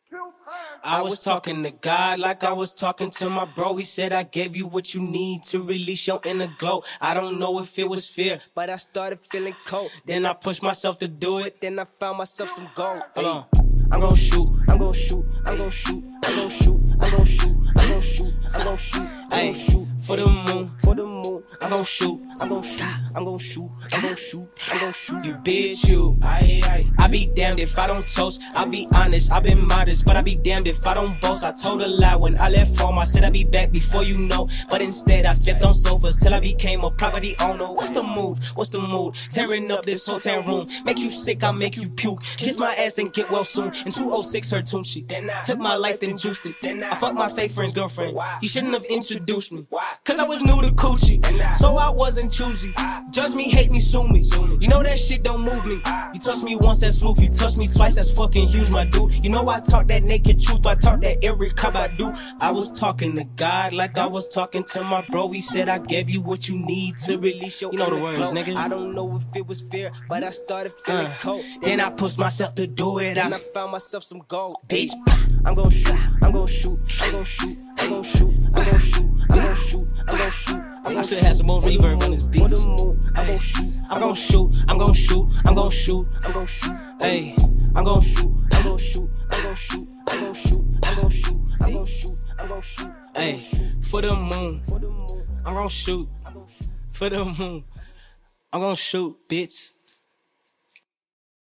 I was talking to God like I was talking to my bro. He said I gave you what you need to release your inner glow. I don't know if it was fear, but I started feeling cold. Then I pushed myself to do it, then I found myself some gold. Hold on. I'm gon' shoot, I'm gon' shoot, I'm gon' shoot, I'm gon' shoot, I'm gon' shoot, I'm gon' shoot, I'm gon' shoot, I'm gon' shoot for the moon, for the moon. I'm gon' shoot, I'm gon' shoot, I'm gon' shoot, I'm gon' shoot, I'm gon' shoot. You bitch, you. I be damned if I don't toast. I'll be honest, I've been modest, but I be damned if I don't boast. I told a lie when I left home. I said I'd be back before you know, but instead I slept on sofas till I became a property owner. What's the move? What's the mood? Tearing up this hotel room, make you sick, I make you puke. Kiss my ass and get well soon. In 206 her tune shit. Took my life then juiced it. I fucked my fake friend's girlfriend. He shouldn't have introduced me, cause I was new to coochie, so I wasn't choosy. Judge me, hate me, sue me. You know that shit don't move me. You touch me once, that's fluke. You touch me twice, that's fucking huge, my dude. You know I talk that naked truth, I talk that every cop I do. I was talking to God like I was talking to my bro. He said I gave you what you need to release your, you know the words, nigga. I don't know if it was fear, but I started feeling cold. Then I pushed myself to do it. Then I found myself some gold. Bitch, I'm gon' shoot, I'm gon' shoot, I'm gon' shoot, I'm gon' shoot, I'm gon' shoot, I'm gon' shoot, I'm gon' shoot. I should have some more reverb on this beat. I'm gon' shoot, I'm gon' shoot, I'm gon' shoot, I'm gon' shoot, I'm gon' shoot. Hey, I'm gon' shoot, I'm gon' shoot, I'm gon' shoot, I'm gon' shoot, I'm gon' shoot, I'm gon' shoot, I'm gon' shoot. Hey, for the moon, I'm gon' shoot, for the moon, I'm gon' shoot, bitch.